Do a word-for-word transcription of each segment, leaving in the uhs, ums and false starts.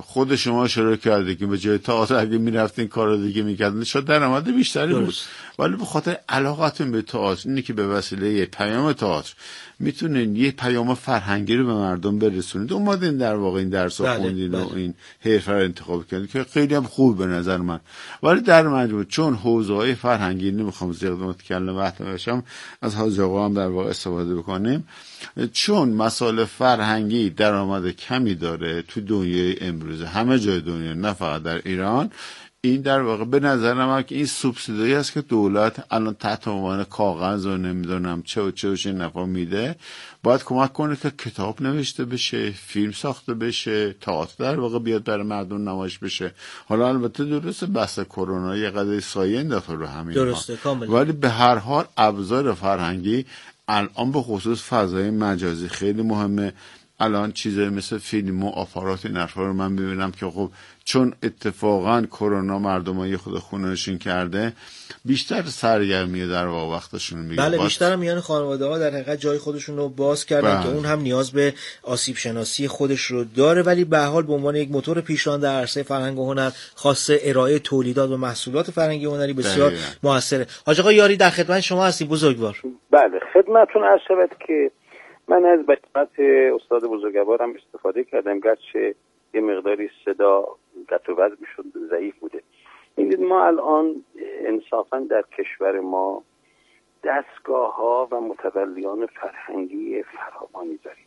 خود شما شروع کردید که به جای تئاتر اگه میرفتین کار دیگه میکردین شاید درآمد بیشتری بود، ولی به خاطر علاقتون به تئاتر، اینی که به وسیله پیام تئاتر میتونین یه پیام فرهنگی رو به مردم برسونید، اومدین در واقع این درس رو خوندین و این حرفه رو انتخاب کردین که خیلی هم خوب به نظر من. ولی در مجموع چون حوزه‌های فرهنگی، نمیخوام زیاد متکلم وقت باشم، از حاج آقا هم در واقع استفاده بکنیم، چون مسائل فرهنگی درآمد کمی داره تو دنیای امروز، همه جای دنیا نه فقط در ایران، این در واقع به نظر من که این سوبسیدی است که دولت الان تحت عنوان کاغذ و نمیدونم چه و چه و چه نفع میده، باید کمک کنه که کتاب نوشته بشه، فیلم ساخته بشه، تئاتر در واقع بیاد برای مردم نمایش بشه. حالا البته درسته بحث کرونا یه قضیه سایه انداخته رو همین، درسته کاملا، ولی به هر حال ابزار فرهنگی الان به خصوص فضای مجازی خیلی مهمه. الان چیزایی مثل فیلم و آپارات این حرفا رو من ببینم که خب چون اتفاقا کرونا مردمای خود خونه‌نشین کرده، بیشتر سرگرمی در واقع وقتشون میگیره. بله بیشتر میان خانواده‌ها در حقیقت جای خودشون رو باز کردن بله. که اون هم نیاز به آسیب شناسی خودش رو داره، ولی به هر حال به عنوان یک موتور پیشران در عرصه فرهنگ و هنر، خاصه ارائه تولیدات و محصولات فرهنگی و هنری بسیار موثره. حاج آقا یاری در خدمت شما هستیم بزرگوار. بله خدمتتون عرض شود که من از بچت استاد بزرگوارم استفاده کردم، گرچه یه مقداری صدا قطع و وصل میشد، ضعیف بوده. می‌بینید ما الان انصافا در کشور ما دستگاه ها و متولیان فرهنگی فراوانی داریم.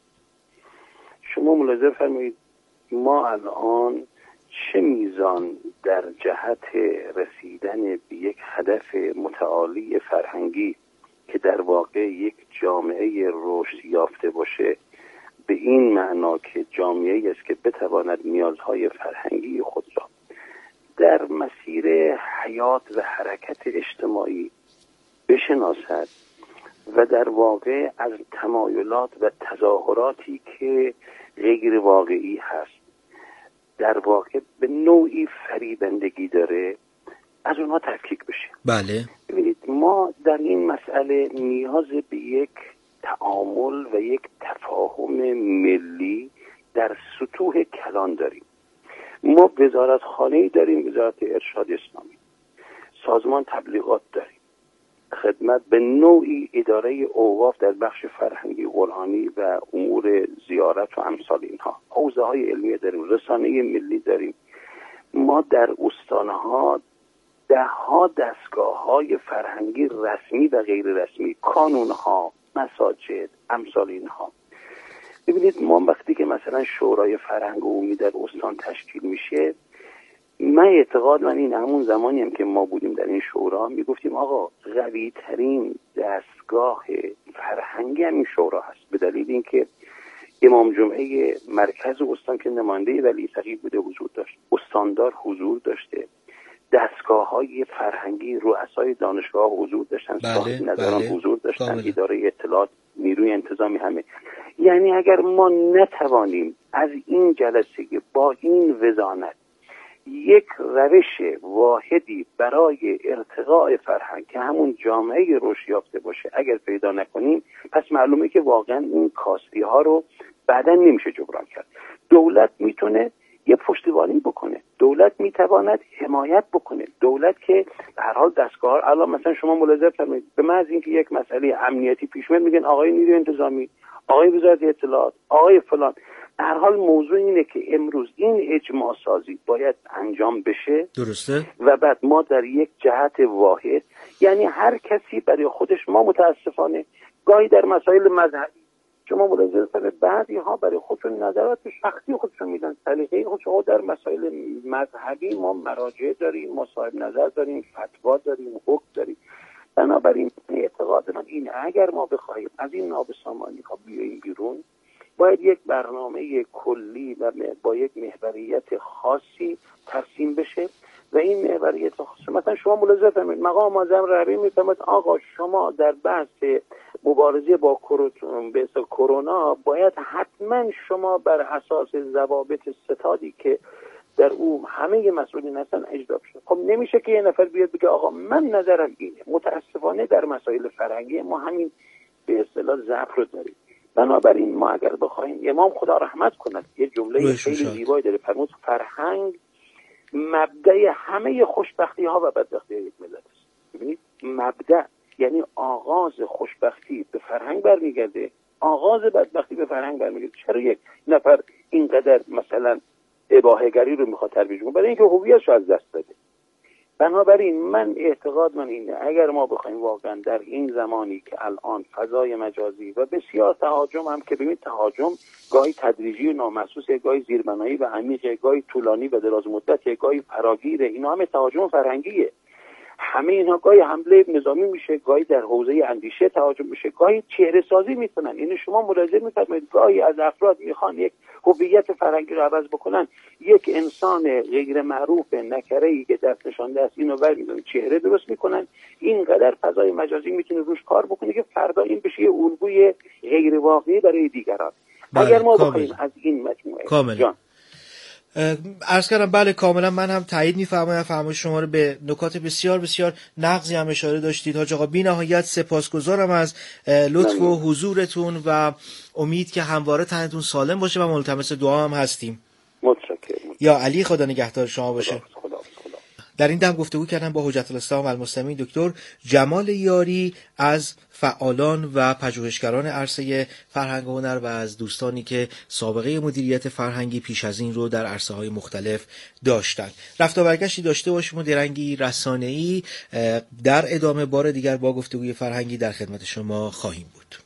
شما ملاحظه فرمایید ما الان چه میزان در جهت رسیدن به یک هدف متعالی فرهنگی که در واقع یک جامعه رشد یافته باشه، به این معنا که جامعه‌ای است که بتواند نیازهای فرهنگی خود را در مسیر حیات و حرکت اجتماعی بشناسد و در واقع از تمایلات و تظاهراتی که غیر واقعی هست در واقع به نوعی فریبندگی داره از اونها تفکیک بشه. بله ببینید ما در این مسئله نیاز به یک تعامل و یک تفاهم ملی در سطوح کلان داریم. ما وزارت خانه‌ای داریم، وزارت ارشاد اسلامی، سازمان تبلیغات داریم، خدمت به نوعی اداره اوقاف در بخش فرهنگی قرآنی و امور زیارت و امثال اینها، حوزه های علمی داریم، رسانه ملی داریم. ما در استانها ده ها دستگاه های فرهنگی رسمی و غیر رسمی، کانون ها، مساجد، امثال اینها. ببینید ما وقتی که مثلا شورای فرهنگ عمومی در استان تشکیل میشه، من اعتقاد من این همون زمانی هم که ما بودیم در این شورا میگفتیم آقا قوی ترین دستگاه فرهنگی همین شورا هست، به دلیل اینکه امام جمعه مرکز استان که نماینده ولی فقیه بوده حضور داشت، استاندار حضور داشته، دستگاه های فرهنگی، رؤسای دانشگاه حضور داشتن، صاحب نظران بله. حضور داشتن، بله. اداره اطلاعات، نیروی انتظامی، همه. یعنی اگر ما نتوانیم از این جلسه با این وزانت یک روش واحدی برای ارتقاء فرهنگ که همون جامعه رشد یافته باشه اگر پیدا نکنیم، پس معلومه که واقعا این کاستی ها رو بعداً نمیشه جبران کرد. دولت میتونه یه پشتیبانی بکنه، دولت میتواند حمایت بکنه، دولت که به هر حال دستگاه الان مثلا شما ملاحظه فرمایید به محض اینکه یک مسئله امنیتی پیش میاد میگن آقای نیروی انتظامی، آقای وزارت اطلاعات، آقای فلان. در حال موضوع اینه که امروز این اجماع سازی باید انجام بشه، درسته، و بعد ما در یک جهت واحد، یعنی هر کسی برای خودش. ما متاسفانه گاهی در مسائل مذهبی شما ملاحظه کنید بعضی ها برای خودشون نظرات شخصی خودشون میدن، سلیقه خودشون. در مسائل مذهبی ما مراجع داریم، ما صاحب نظر داریم، فتوا داریم، حکم داریم. بنابراین اعتقاد من اینه اگر ما بخوایم از این نابسامانی ها بیاییم بیرون، باید یک برنامه کلی و با یک محوریت خاصی ترسیم بشه و این محوریت خاصی مثلا شما ملاحظه فرمایید مقام معظم رهبری میفرماید آقا شما در بحث مبارزه با کرونا باید حتما شما بر اساس ضوابط ستادی که در او همه مسئولین هستن اجرا بشه. خب نمیشه که یه نفر بیاد بگه آقا من نظرم اینه. متاسفانه در مسائل فرهنگی ما همین به اصطلاح ضعف رو داریم. بنابراین ما اگر بخوایم، امام خدا رحمت کند یه جمله خیلی زیبایی داره، فرمود فرهنگ مبدأ همه خوشبختی ها و بدبختی یک ملت است. ببینید مبدأ یعنی آغاز خوشبختی به فرهنگ برمیگرده، آغاز بدبختی به فرهنگ برمیگرده. چرا یک نفر اینقدر مثلا اباحه‌گری رو میخواد ترویج کنه؟ برای اینکه هویتش رو از دست داده. بنابراین من اعتقاد من اینه اگر ما بخوایم واقعا در این زمانی که الان فضای مجازی و بسیار تهاجم هم که ببینید تهاجم گاهی تدریجی و نامحسوس، گاهی زیربنایی و عمیق، گاهی طولانی و دراز مدت، گاهی فراگیره، اینا همه تهاجم فرهنگیه. همه اینا گاهی حمله نظامی میشه، گاهی در حوزه اندیشه تهاجم میشه، گاهی چهره سازی میکنن. اینو شما ملاحظه میفرمایید گاهی از افراد میخوان یک هویت فرهنگی رو عوض بکنن، یک انسان غیر معروف نکره‌ای که دست نشانده است اینو ور می‌دونن چهره درست میکنن. اینقدر فضای مجازی میتونه روش کار بکنه که فردا این بشه یه الگوی غیر واقعی برای دیگران. اگر ما بخوایم از این مجموعه کامل. جان عرض کردم بله کاملا من هم تایید می‌فرمایم فرمایش شما رو. به نکات بسیار بسیار نغزی هم اشاره داشتید حاج آقا. بی‌نهایت سپاسگزارم از لطف و حضورتون و امید که همواره تنتون سالم باشه و ملتمس دعا هم هستیم. متشکرم. یا علی خدا نگهدار شما باشه. خدا خدا خدا. در این دم گفتگو کردم با حجت الاسلام و المسلمین دکتر جمال یاری از فعالان و پژوهشگران عرصه فرهنگ و هنر و از دوستانی که سابقه مدیریت فرهنگی پیش از این رو در عرصه‌های مختلف داشتند. رفت و برگشتی داشته باشیم و درنگی رسانه‌ای در ادامه بار دیگر با گفتگوی فرهنگی در خدمت شما خواهیم بود.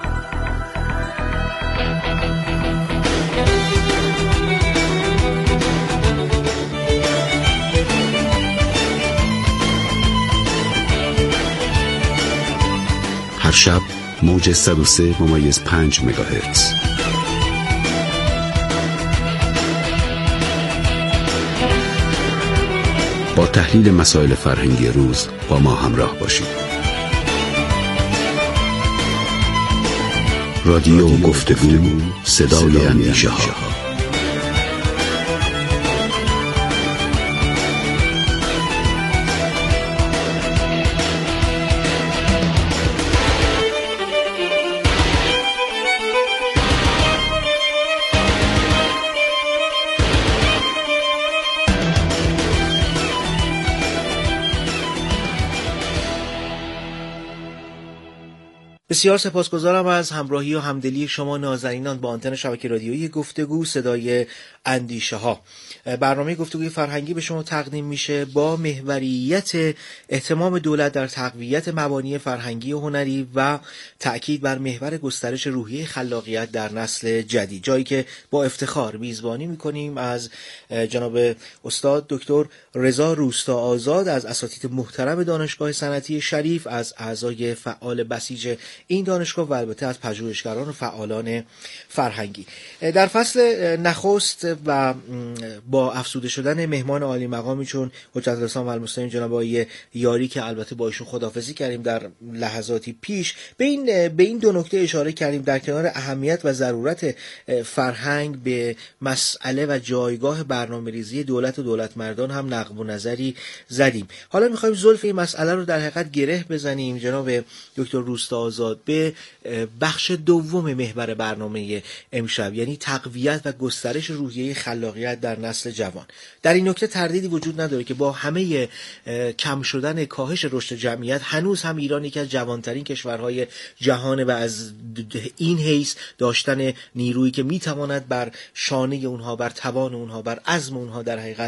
هر شب موج صد و سه ممیز پنج مگاهرتز. با تحلیل مسائل فرهنگی روز با ما همراه باشید. رادیو گفتگو، صدای اندیشه ها. بسیار سپاسگزارم از همراهی و همدلی شما نازنینان با آنتن شبکه رادیویی گفتگو صدای اندیشه ها. برنامه گفتگوی فرهنگی به شما تقدیم میشه با محوریت اهتمام دولت در تقویت مبانی فرهنگی و هنری و تأکید بر محور گسترش روحیه خلاقیت در نسل جدید، جایی که با افتخار میزبانی میکنیم از جناب استاد دکتر رضا روستا آزاد از اساتید محترم دانشگاه صنعتی شریف، از اعضای فعال بسیج این دانشگاه و البته از پژوهشگران و فعالان فرهنگی. در فصل نخست و با افزوده شدن مهمان عالی مقامی چون حجت الاسلام و المسلمین جناب آقای یاری که البته با ایشون خداحافظی کردیم در لحظاتی پیش، به این به این دو نکته اشاره کردیم در کنار اهمیت و ضرورت فرهنگ به مسئله و جایگاه برنامه‌ریزی دولت و دولتمردان هم نقب و نظری زدیم. حالا می‌خوایم زلف این مسئله رو در حقیقت گره بزنیم جناب دکتر روستا آزاد به بخش دوم محور برنامه امشب، یعنی تقویت و گسترش روحیه خلاقیت در نسل جوان. در این نکته تردیدی وجود نداره که با همه کم شدن کاهش رشد جمعیت هنوز هم ایران یکی از جوانترین کشورهای جهان و از این حیث داشتن نیرویی که میتواند بر شانه اونها، بر توان اونها، بر عزم اونها در حقیقت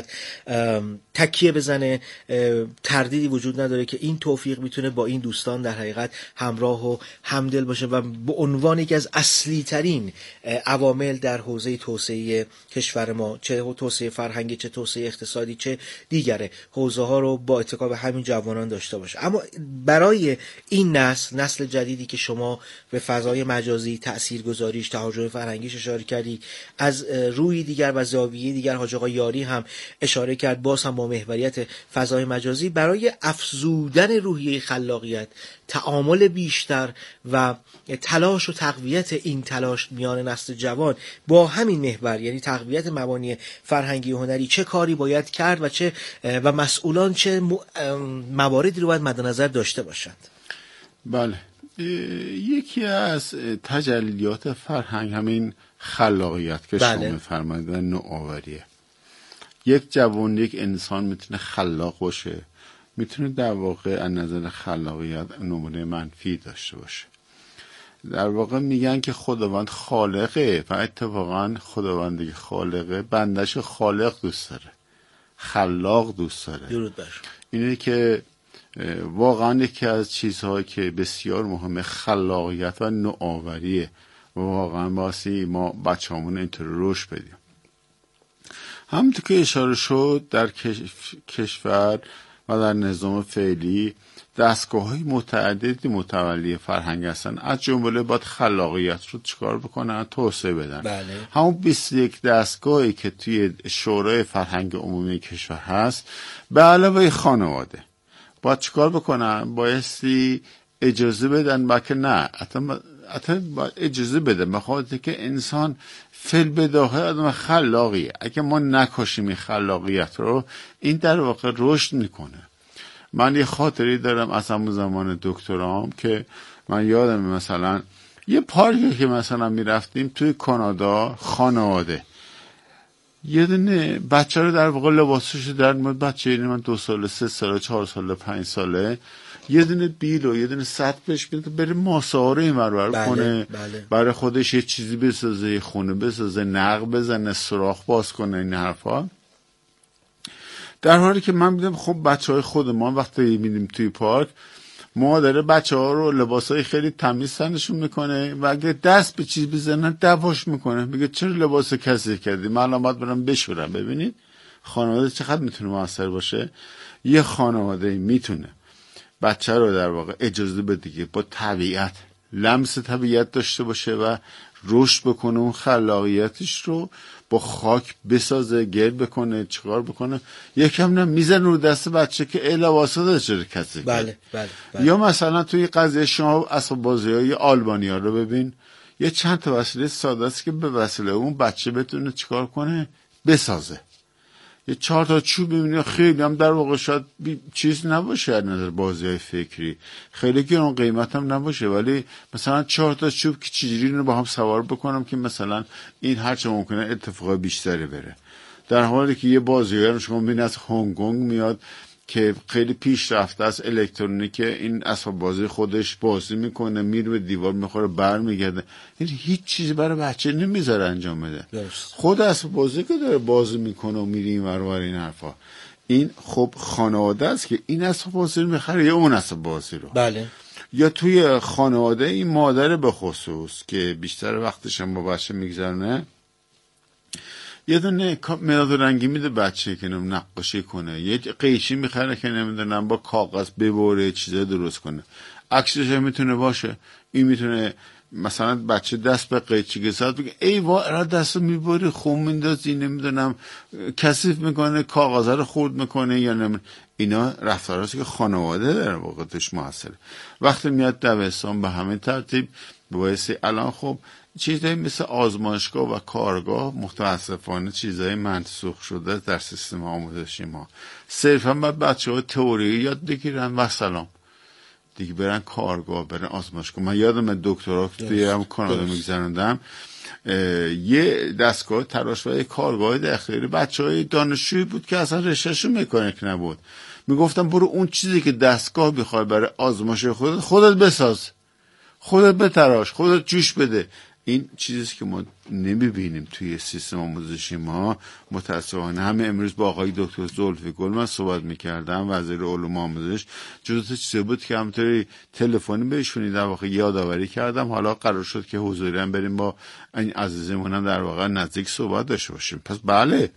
تکیه بزنه، تردیدی وجود نداره که این توفیق میتونه با این دوستان در حقیقت همراه و همدل باشه و به عنوان یکی از اصلی ترین عوامل در حوزه توسعه کشور ما، چه توسعه فرهنگی، چه توسعه اقتصادی، چه دیگر حوزه ها رو با اتکا به همین جوانان داشته باشه. اما برای این نسل نسل جدیدی که شما به فضای مجازی تاثیرگذاریش، تهاجم فرهنگیش اشاره کردید، از روی دیگر و زاویه دیگر حاج آقا یاری هم اشاره کرد، باز هم با محوریت فضای مجازی، برای افزودن روحیه خلاقیت، تعامل بیشتر و تلاش و تقویت این تلاش میان نسل جوان با همین محور، یعنی تقویت مبانی فرهنگی و هنری، چه کاری باید کرد و چه و مسئولان چه مواردی رو باید مد نظر داشته باشند؟ بله، یکی از تجلیات فرهنگ همین خلاقیت که بله. شما می‌فرمایید و نوآوریه. یک جوان، یک انسان میتونه خلاق باشه، میتونه در واقع از نظر خلاقیت نمونه منفی داشته باشه. در واقع میگن که خداوند خالقه و اتفاقا خداوند دیگه خالقه بندش خالق دوست داره، خلاق دوست داره. درود بر اینه که واقعا یکی از چیزهایی که بسیار مهمه خلاقیت و نوآوریه و واقعا باسی ما بچه‌مون اینطور رشد بدیم. همونطور که اشاره شد در کشور و در نظام فعلی دستگاه‌های متعددی متولی فرهنگ هستن، از جمله باید خلاقیت رو چیکار بکنن؟ توسعه بدن. بله. همون بیست و یک دستگاهی که توی شورای فرهنگ عمومی کشور هست به علاوه خانواده باید چیکار بکنن؟ بایستی اجازه بدن، بلکه نه حتی باید اجازه بدن، بخاطر که انسان فل بداهه آدم خلاقیه. اگه ما نکشیم این خلاقیت رو، این در واقع رشد میکنه. من یه خاطری دارم از همون زمان دکترام که من یادم مثلا یه پارکی که مثلا میرفتیم توی کانادا، خانواده یه دونه بچه رو در واقع لباسش در مورد بچه یعنی من دو ساله، سه ساله، چهار ساله، پنج ساله یه دونه بیل و یه دونه سطح بهش میده بره ماسه ها رو این ور بله، کنه، بله. برای خودش یه چیزی بسازه، یه خونه بسازه، نق بزنه، سوراخ باز کنه، این حرفا. در حالی که من میدم خب بچه های خود ما وقتی میدیم توی پارک مادر بچه ها رو لباس های خیلی تمیز تنشون میکنه و اگه دست به چیز بزنن دواش میکنه، میگه چرا لباس کثیف کردی، من الان باید برم بشورم. ببینید خانواده چقدر میتونه موثر باشه. یه خانواده میتونه بچه رو در واقع اجازه بده که با طبیعت لمس طبیعت داشته باشه و رشد بکنه، اون خلاقیتش رو با خاک بسازه، گرد بکنه، چیکار بکنه، یکم نه میزن رو دست بچه که ای لباسا داشته کسی. بله بله بله. یا مثلا توی قضیه شما اسباب بازی های آلبانیا رو ببین، یه چند تا وسیله ساده است که به وسیله اون بچه بتونه چیکار کنه، بسازه. یه چهار تا چوب می‌بینی خیلی هم در واقع شاید چیز نباشه از نظر بازی‌های فکری، خیلی گران قیمت هم نباشه، ولی مثلا چهار تا چوب که چجوری اینو با هم سوار بکنم که مثلا این هر چه ممکنه اتفاق بیشتری بره. در حالی که یه بازیگر شما می‌بینید از هنگ کنگ میاد که خیلی پیشرفته است، الکترونیک، این اسباب بازی خودش بازی میکنه، میره به دیوار میخوره برمیگرده، این هیچ چیزی برای بچه نمیذاره انجام بده. درست. خود اسباب بازی که داره بازی میکنه و میره این ور ور این حرفا، این خب خانواده است که این اسباب بازی رو میخره یا اون اسباب بازی رو. بله. یا توی خانواده این مادر به خصوص که بیشتر وقتش هم با بچه میگذرونه، یه دونه مداد رنگی میده بچه که نقاشی کنه، یه قیچی میخره که نمیدونم با کاغذ ببره چیزا درست کنه، عکسش هم میتونه باشه. این میتونه مثلا بچه دست به قیچی که زد بگه ای وا دستو میبری خون میندازی، نمیدونم کثیف میکنه، کاغذ رو خورد میکنه یا نمیدونم. اینا رفتاراست که خانواده در واقع توش موثره. وقتی میاد دبستان به همین ترتیب باعث الان خب چیزایی مثل آزمایشگاه و کارگاه متاسفانه چیزایی منسوخ شده در سیستم آموزشی ما. صرفا باید بچه ها تئوری یاد بگیرن و سلام دیگه برن کارگاه، برن آزمایشگاه. من یادم دکترا توی هم کانادا میگذروندم، یه دستگاه تراش و یه کارگاه داخلی بچه های دانشجویی بود که اصلا رشتهشون مکانیک نبود. میگفتم برو اون چیزی که دستگاه بخوای برای آزمایش خودت خودت بساز، خودت بتراش، خودت جوش بده. این چیزیست که ما نمیبینیم توی سیستم آموزشی ما متاسفانه. همه امروز با آقای دکتر زلفی گل من صحبت میکردم، وزیر علوم آموزش، جزء چیزی بود که همونطوری تلفنی بهشون در واقع یادآوری کردم. حالا قرار شد که حضوری هم بریم با این عزیزمون هم در واقع نزدیک صحبت داشته باشیم. پس بله،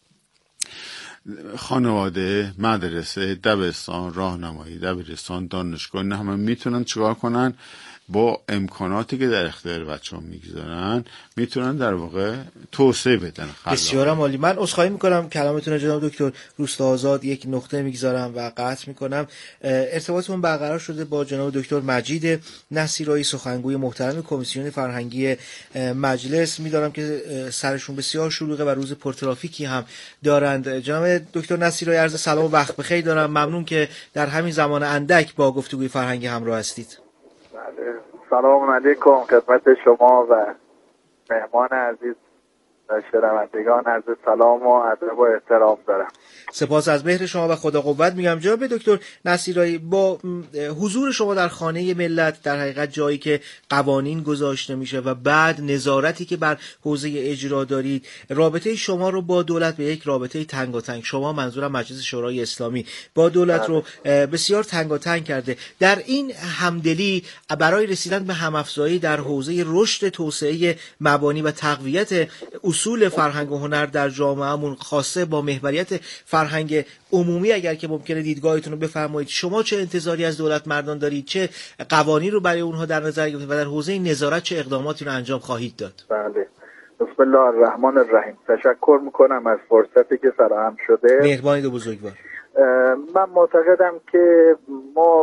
خانواده، مدرسه، دبستان، راهنمایی، دبیرستان، دانشگاه، نه همه میتونن چیکار کنن؟ با امکاناتی که در اختیار بچه‌ها میگذارن میتونن در واقع توسعه بدن. بسیار عالی. من عذرخواهی میکنم کلامتون جناب دکتر روستاآزاد یک نقطه میگذارم و قطع میکنم. ارتباطمون برقرار شده با جناب دکتر مجید نصیرایی، سخنگوی محترم کمیسیون فرهنگی مجلس. میدارم که سرشون بسیار شلوغه و روز پرترافیکی هم دارند. جناب دکتر نصیرایی عرض سلام و وقت بخیر دارم. ممنون که در همین زمان اندک با گفتگوی فرهنگی همراه هستید. بله، سلام علیکم خدمت شما و مهمان عزیز و شنوندگان عزیز، سلام و ادب و احترام دارم. سپاس از مهر شما و خدا قوت میگم. جناب دکتر نصیرایی، با حضور شما در خانه ملت، در حقیقت جایی که قوانین گذاشته میشه و بعد نظارتی که بر حوزه اجرا دارید، رابطه شما رو با دولت به یک رابطه تنگاتنگ، شما منظورم مجلس شورای اسلامی، با دولت رو بسیار تنگاتنگ کرده. در این همدلی برای رسیدن به همافزایی در حوزه رشد توسعه مبانی و تقویت اصول فرهنگ و هنر در جامعهمون، خاصه با محوریت فرهنگ عمومی، اگر که ممکنه دیدگاهتون رو بفرمایید، شما چه انتظاری از دولت مردان دارید؟ چه قوانین رو برای اونها در نظر گرفتید و در حوزه نظارت چه اقداماتی رو انجام خواهید داد؟ بله، بسم الله الرحمن الرحیم. تشکر میکنم از فرصتی که فراهم شده. مهربانید و بزرگوار. من معتقدم که ما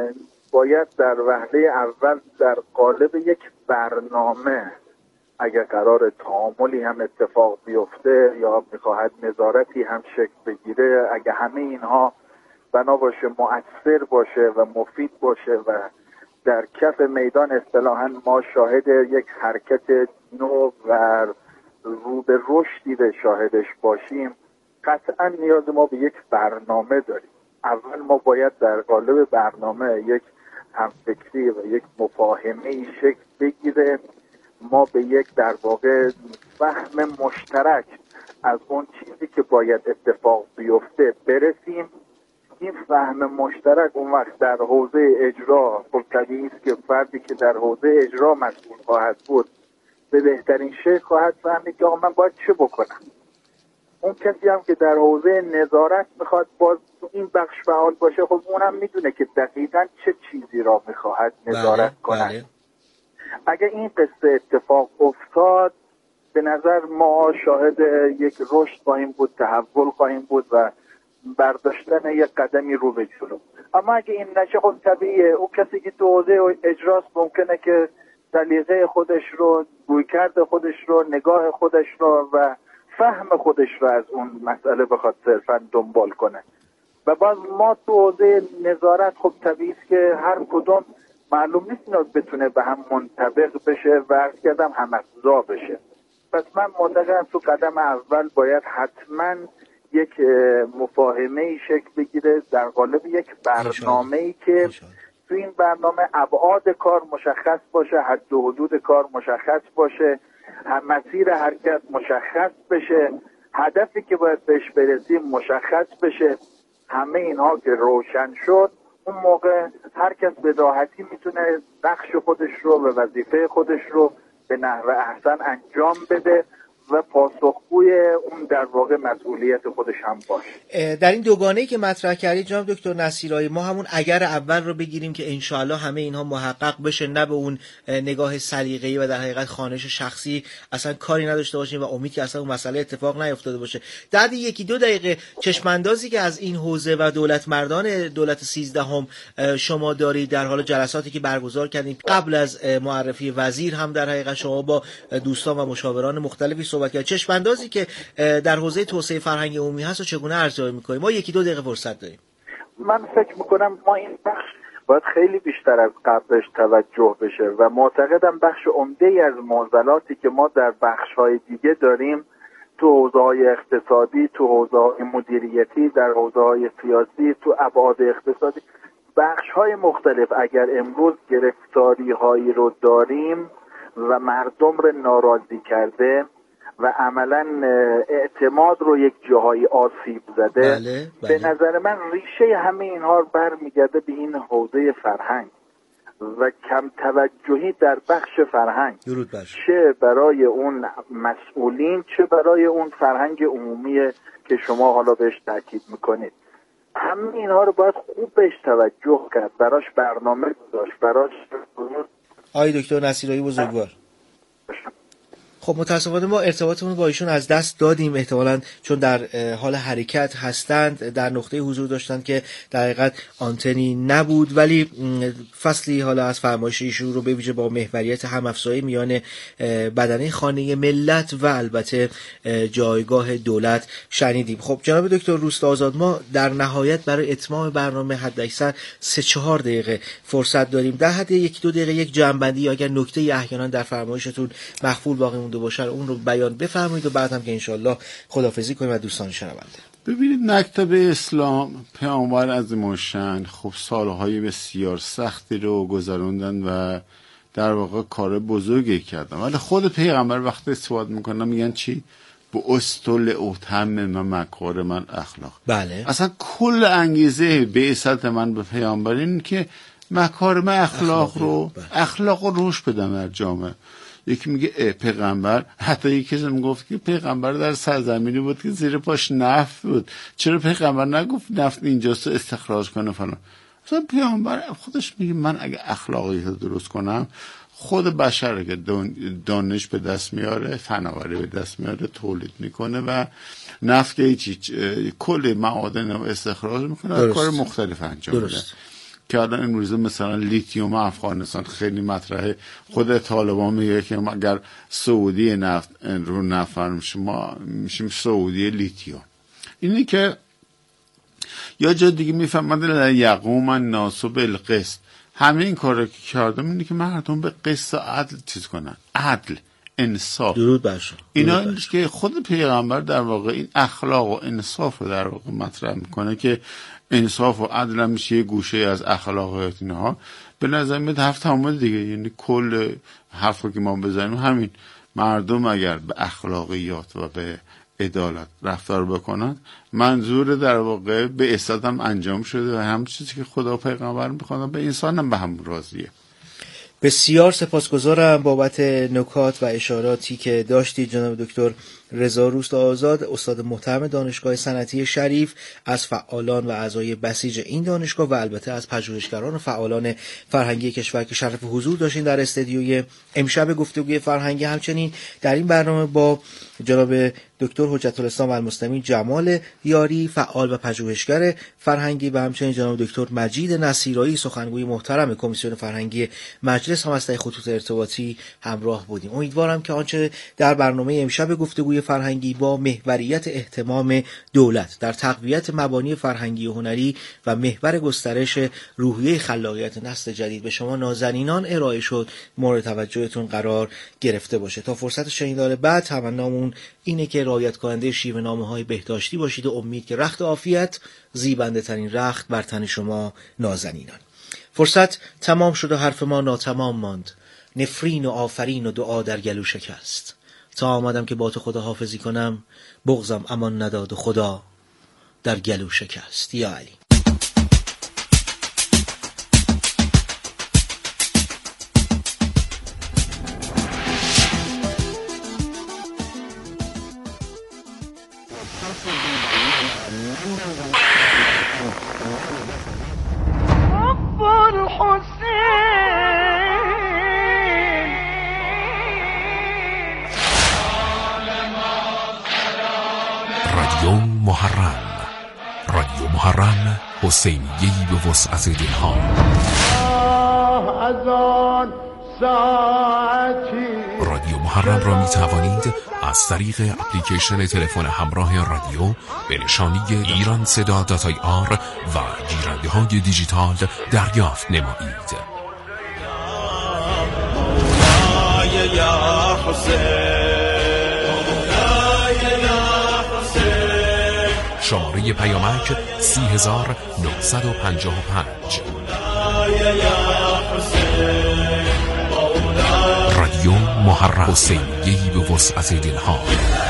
باید در وهله اول در قالب یک برنامه، اگر قرار تعاملی هم اتفاق بیفته یا میخواهد نظارتی هم شکل بگیره، اگر همه اینها بنا باشه مؤثر باشه و مفید باشه و در کف میدان اصطلاحاً ما شاهد یک حرکت نو و رو به رشدی به شاهدش باشیم، قطعا نیاز ما به یک برنامه داریم. اول ما باید در قالب برنامه یک همفکری و یک مفاهمه شکل بگیره، ما به یک در واقع فهم مشترک از اون چیزی که باید اتفاق بیفته برسیم. این فهم مشترک اون وقت در حوزه اجرا، خب طبیعی است که فردی که در حوزه اجرا مسئول خواهد بود به بهترین شکل خواهد فهمید که آقا من باید چه بکنم. اون کسی هم که در حوزه نظارت میخواد باز این بخش فعال باشه، خب اونم میدونه که دقیقاً چه چیزی را میخواهد نظارت کنه. بله. اگر این قصه اتفاق افتاد، به نظر ما شاهد یک رشد خواهیم بود، تحول خواهیم بود و برداشتن یک قدمی رو به جلو. اما اگه این نشه، خب طبیعیه اون کسی که تو حوزه اجراست ممکنه که سلیقه خودش رو، رویکرد خودش رو، نگاه خودش رو و فهم خودش رو از اون مسئله بخواد صرفا دنبال کنه. و باز ما تو حوزه نظارت خب طبیعی است که هر کدوم معلوم نیست اینا بتونه به هم منطبق بشه و عرض کردم هم افزا بشه. پس من معتقدم تو قدم اول باید حتما یک مفاهمه‌ای شکل بگیره در قالب یک برنامه‌ای که تو این برنامه ابعاد کار مشخص باشه، حد و حدود کار مشخص باشه، هم مسیر حرکت مشخص بشه، هدفی که باید بهش برسیم مشخص بشه. همه اینها که روشن شد، اون موقع هر کس به راحتی میتونه نقش خودش رو و وظیفه خودش رو به نحو احسن انجام بده و پاسخگوی اون در واقع مسئولیت خودش هم باشه. در این دوگانه‌ای که مطرح کردید جناب دکتر نصیرایی، ما همون اگر اول رو بگیریم که انشاءالله همه اینها محقق بشه، نه به اون نگاه سلیقه‌ای و در حقیقت خوانش شخصی اصلا کاری نداشته باشیم و امید که اصلا اون مسئله اتفاق نیفتاده باشه. بعد یکی دو دقیقه چشماندازی که از این حوزه و دولت مردان دولت سیزدهم شما دارید، در حال جلساتی که برگزار کردیم قبل از معرفی وزیر هم در حقیقت شما با دوستان و مشاوران مختلفی صحبت کردید، چشماندازی که در حوزه توسعه فرهنگ عمومی هست و چگونه ارزیابی می‌کنید؟ ما یکی دو دقیقه فرصت داریم. من فکر می‌کنم ما این بخش باید خیلی بیشتر از قبلش توجه بشه و معتقدم بخش عمده‌ای از معضلاتی که ما در بخش‌های دیگه داریم، تو حوزه‌های اقتصادی، تو حوزه‌های مدیریتی، در حوزه‌های سیاسی، تو ابعاد اقتصادی، بخش‌های مختلف اگر امروز گرفتاری‌هایی رو داریم و مردم رو ناراضی کرده و عملا اعتماد رو یک جاهای آسیب زده، بله، بله. به نظر من ریشه همه اینها برمیگرده به این حوزه فرهنگ و کم توجهی در بخش فرهنگ، چه برای اون مسئولین چه برای اون فرهنگ عمومی که شما حالا بهش تاکید میکنید. همه اینها رو باید خوب بهش توجه کرد، براش برنامه گذاشت، براش. آقای دکتر نصیرایی بزرگوار، خب متاسفانه ما ارتباطمون با ایشون از دست دادیم، احتمالاً چون در حال حرکت هستند، در نقطه حضور داشتند که در حقیقت آنتنی نبود، ولی فصلی حالا از فرمایش ایشون رو به ویژه با محوریت هم‌افزایی میان بدنه خانه ملت و البته جایگاه دولت شنیدیم. خب جناب دکتر روستاآزاد، ما در نهایت برای اتمام برنامه حداکثر سه چهار دقیقه فرصت داریم. در حد یک دو دقیقه یک جنبندی یا اگر نکته احیانا در فرمایشتون مخفول باقی مونده باشه اون رو بیان بفرمایید و بعد هم که انشالله خداحافظی کنیم از دوستان شنونده. ببینید، مکتب اسلام پیامبر عظیم الشأن خب سالهای بسیار سختی رو گذروندن و در واقع کار بزرگی کردن، ولی خود پیغمبر وقتی استفاده میکنن میگن چی؟ با استول اتمم مکارم من اخلاق. بله. اصلا کل انگیزه بعثت من به پیامبر این که مکارم اخلاق رو اخلاق رو روش بدم در جامعه. یکی میگه ای پیغمبر، حتی یکی میگفت که پیغمبر در سرزمینی بود که زیر پاش نفت بود، چرا پیغمبر نگفت نفت اینجاست استخراج کنه فلان؟ اصلا پیغمبر خودش میگه من اگه اخلاقی رو درست کنم، خود بشر که دانش به دست میاره، فناوری به دست میاره، تولید میکنه و نفت که کل معادن رو استخراج میکنه، کار مختلف انجام میده. که الان امروزه مثلا لیتیوم افغانستان خیلی مطرحه. خود طالبان میگه که اگر سعودی نفت رو نفرم شما میشیم سعودی لیتیوم. اینی که یا جا دیگه میفهمند یقوم الناس بالقسط، همه این کار رو که کردم اینه که مردم به قسط و عدل چیز کنن، عدل، انصاف. درود بر شما. اینا که خود پیغمبر در واقع این اخلاق و انصاف رو در واقع مطرح میکنه که انصاف و عدل هم میشه یه گوشه از اخلاقیات اینها. به نظر میاد هفت آمد دیگه، یعنی کل حرفی که ما بزنیم همین، مردم اگر به اخلاقیات و به عدالت رفتار بکنن، منظور در واقع به اصالت هم انجام شده و هم چیزی که خدا و پیغمبر میخوان به انسان هم به هم راضیه. بسیار سپاسگزارم بابت نکات و اشاراتی که داشتید جناب دکتر رضا روستاآزاد، استاد محترم دانشگاه صنعتی شریف، از فعالان و اعضای بسیج این دانشگاه و البته از پژوهشگران و فعالان فرهنگی کشور که شرف حضور داشتین در استدیوی امشب گفتگوی فرهنگی. همچنین در این برنامه با جناب دکتر حجت الاسلام المسلمین جمال یاری، فعال و پژوهشگر فرهنگی، و همچنین جناب دکتر مجید نصیرایی، سخنگوی محترم کمیسیون فرهنگی مجلس هم از طریق خطوط ارتباطی همراه بودیم. امیدوارم که آنچه در برنامه امشب گفتگوی فرهنگی با محوریت اهتمام دولت در تقویت مبانی فرهنگی و هنری و محور گسترش روحیه خلاقیت نسل جدید به شما نازنینان ارائه شد مورد توجهتون قرار گرفته باشه. تا فرصت شنیدار بعد تمنامون اینه که رعایت کننده شیوه نامه‌های بهداشتی باشید و امید که رخت عافیت زیبنده ترین رخت بر تن شما نازنینان. فرصت تمام شد و حرف ما ناتمام ماند، نفرین و آفرین و دعا در گلو شکست. تا آمدم که با تو خدا حافظی کنم، بغضم امان نداد و خدا در گلو شکست. یا علی. محرم، رادیو محرم، حسینیه‌ای به وسعت دلها. رادیو محرم را می توانید از طریق اپلیکیشن تلفن همراه رادیو به نشانی ایران صدا دات آی آر و گیرنده های دیجیتال دریافت نمایید. شماره پیامک سی هزار نهصد و پنجاه و پنج. رادیو محرم، حسینیه‌ای به وسعت دلها.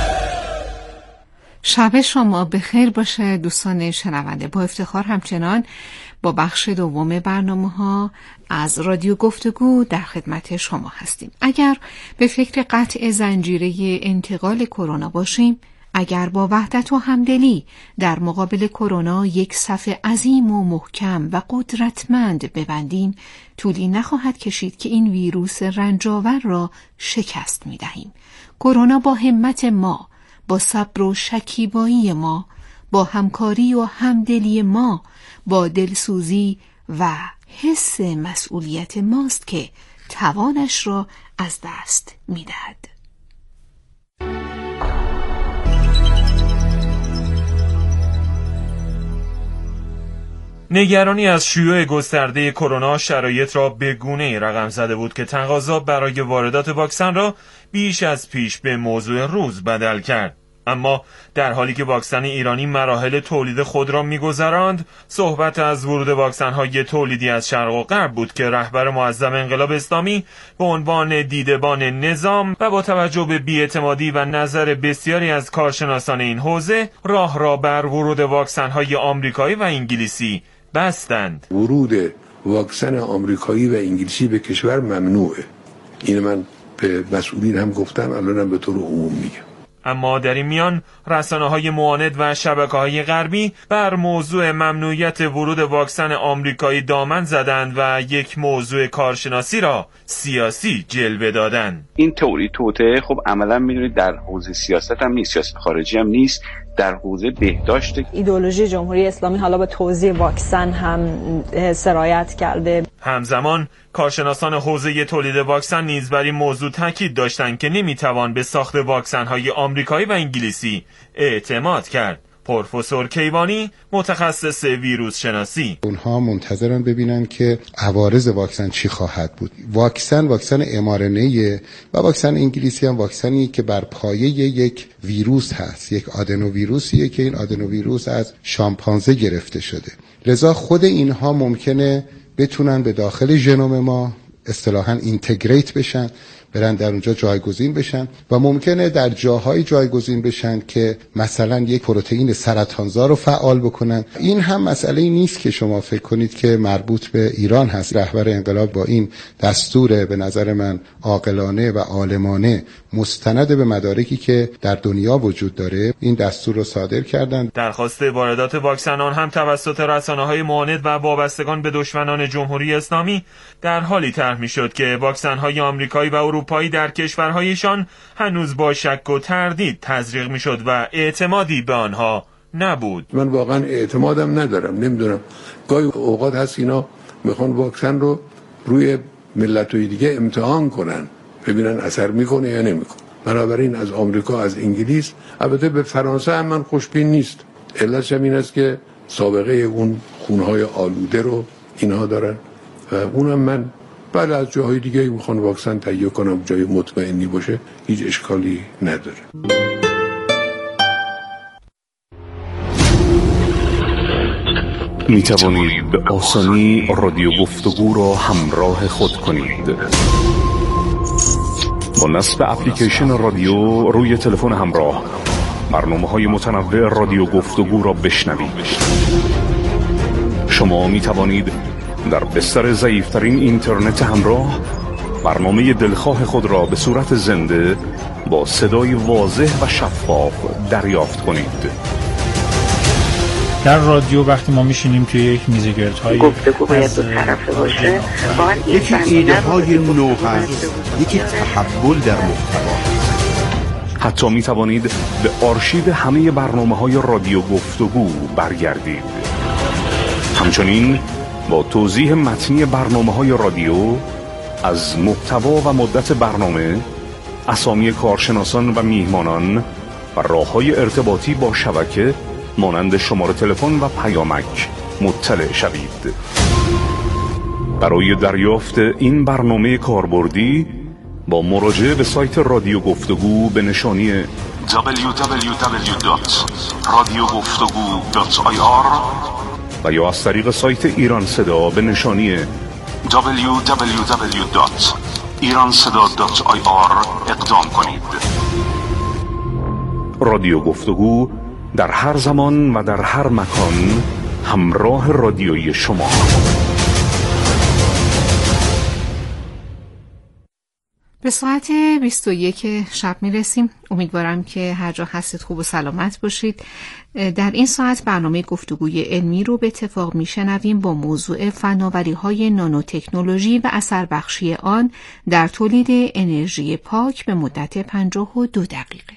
شب شما بخیر باشه دوستان شنونده. با افتخار همچنان با بخش دوم برنامه‌ها از رادیو گفتگو در خدمت شما هستیم. اگر به فکر قطع زنجیره انتقال کرونا باشیم، اگر با وحدت و همدلی در مقابل کرونا یک صف عظیم و محکم و قدرتمند ببندیم، طولی نخواهد کشید که این ویروس رنجاور را شکست می‌دهیم. کرونا با همت ما، با صبر و شکیبایی ما، با همکاری و همدلی ما، با دلسوزی و حس مسئولیت ماست که توانش را از دست می‌دهد. نگرانی از شیوع گسترده کرونا شرایط را به گونه‌ای رقم زده بود که تقاضا برای واردات واکسن را بیش از پیش به موضوع روز بدل کرد. اما در حالی که واکسن ایرانی مراحل تولید خود را می‌گذراند، صحبت از ورود واکسن‌های تولیدی از شرق و غرب بود که رهبر معظم انقلاب اسلامی به عنوان دیدبان نظام و با توجه به بی‌اعتمادی و نظر بسیاری از کارشناسان این حوزه، راه را بر ورود واکسن‌های آمریکایی و انگلیسی بستند. ورود واکسن آمریکایی و انگلیسی به کشور ممنوعه. این من به مسئولین هم گفتم، الانم به طور عموم میگم. اما در این میان رسانه‌های معاند و شبکه‌های غربی بر موضوع ممنوعیت ورود واکسن آمریکایی دامن زدند و یک موضوع کارشناسی را سیاسی جلوه دادند. این تئوری توطئه خب عملاً می‌دونید در حوزه سیاست هم نیست، سیاست خارجی هم نیست، در حوزه بهداشت. ایدئولوژی جمهوری اسلامی حالا به توزیع واکسن هم سرایت کرده. همزمان کارشناسان حوزه تولید واکسن نیز بر این موضوع تاکید داشتند که نمیتوان به ساخت واکسن‌های آمریکایی و انگلیسی اعتماد کرد. پروفسور کیوانی، متخصص ویروس شناسی: اونها منتظرن ببینن که عوارض واکسن چی خواهد بود. واکسن واکسن ام آر ان ای و واکسن انگلیسی هم واکسنی که بر پایه یک ویروس هست، یک آدنوویروسیه که این آدنوویروس از شامپانزه گرفته شده. لذا خود اینها ممکنه بتونن به داخل ژنوم ما اصطلاحاً اینتگریت بشن، برن در اونجا جایگزین بشن و ممکنه در جاهای جایگزین بشن که مثلا یک پروتئین سرطانزا رو فعال بکنن. این هم مسئله نیست که شما فکر کنید که مربوط به ایران هست. رهبر انقلاب با این دستور به نظر من عاقلانه و عالمانه مستند به مدارکی که در دنیا وجود داره این دستور رو صادر کردند. درخواست واردات واکسنان هم توسط رسانه‌های معاند و وابستگان به دشمنان جمهوری اسلامی در حالی طرح می‌شد که واکسن‌های آمریکایی و اروپایی در کشورهایشان هنوز با شک و تردید تزریق می‌شد و اعتمادی به آنها نبود. من واقعا اعتمادم ندارم. نمیدونم، گاهی اوقات هست اینا میخوان واکسن رو روی ملت‌های دیگه امتحان کنن ببینن اثر میکنه یا نمیکنه. بنابراین از آمریکا، از انگلیس، البته به فرانسه هم من خوشبین نیست. علتش هم این است که سابقه اون خونهای آلوده رو اینها دارن و اونم من بله از جاهای دیگه میخوان واکسن تهیه کنم جای مطمئنی باشه هیچ اشکالی نداره. می توانید به آسانی رادیو گفتگو را همراه خود کنید. با نصب اپلیکیشن رادیو روی تلفن همراه برنامه‌های متنوع رادیو گفتگو را بشنوید. شما می توانید در بستر ضعیف‌ترین اینترنت همراه برنامه دلخواه خود را به صورت زنده با صدای واضح و شفاف دریافت کنید. در رادیو وقتی ما میشینیم توی یک میزگردهای گفتگو باید دو طرفه باشه، یکی ایده های نو هست، یکی تحول در محتوا. حتی می توانید به آرشیو همه برنامه‌های رادیو گفتگو برگردید. همچنین با توضیح متنی برنامه‌های رادیو از محتوا و مدت برنامه، اسامی کارشناسان و میهمانان و راه‌های ارتباطی با شبکه مانند شماره تلفن و پیامک مطلع شوید. برای دریافت این برنامه کاربردی با مراجعه به سایت رادیو گفتگو به نشانی دبلیو دبلیو دبلیو دات رادیو گفتگو دات آی آر و یا از طریق سایت ایران صدا به نشانی دبلیو دبلیو دبلیو دات ایران صدا دات آی آر اقدام کنید. رادیو گفتگو در هر زمان و در هر مکان همراه رادیویی شما. به ساعت بیست و یک شب میرسیم. امیدوارم که هر جا هستید خوب و سلامت باشید. در این ساعت برنامه گفتگوی علمی رو به اتفاق میشنویم با موضوع فناوری‌های نانوتکنولوژی و اثر بخشی آن در تولید انرژی پاک به مدت پنجاه و دو دقیقه.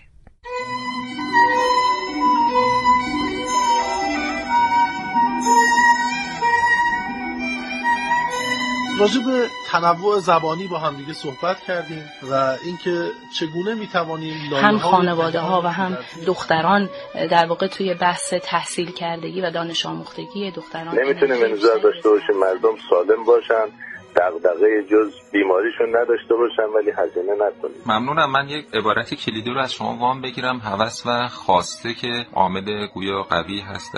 راجع به تنوع زبانی با هم دیگه صحبت کردیم و اینکه چگونه میتوانیم هم خانواده ها و هم دختران در واقع توی بحث تحصیل کردگی و دانش آموختگی دختران نمیتونیم انتظار داشته باشیم مردم سالم باشن، دغدغه جز بیماریشون نداشته باشن ولی هزینه نکنیم. ممنونم. من یک عبارت کلیدی رو از شما وام بگیرم. هوس و خواسته که عامل گویا قوی هست